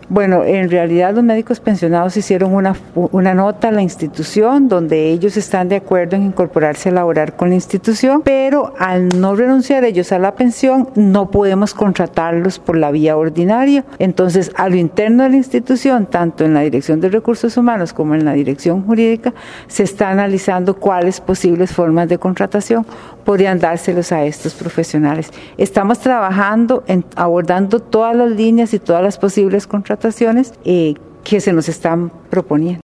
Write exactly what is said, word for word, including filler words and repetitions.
Bueno, en realidad los médicos pensionados hicieron una, una nota a la institución donde ellos están de acuerdo en incorporarse a laborar con la institución, pero al no renunciar ellos a la pensión no podemos contratarlos por la vía ordinaria. Entonces, a lo interno de la institución, tanto en la Dirección de Recursos Humanos como en la Dirección Jurídica, se está analizando cuáles posibles formas de contratación podrían dárselos a estos profesionales. Estamos trabajando en abordando todas las líneas y todas las posibles contrataciones eh, que se nos están proponiendo.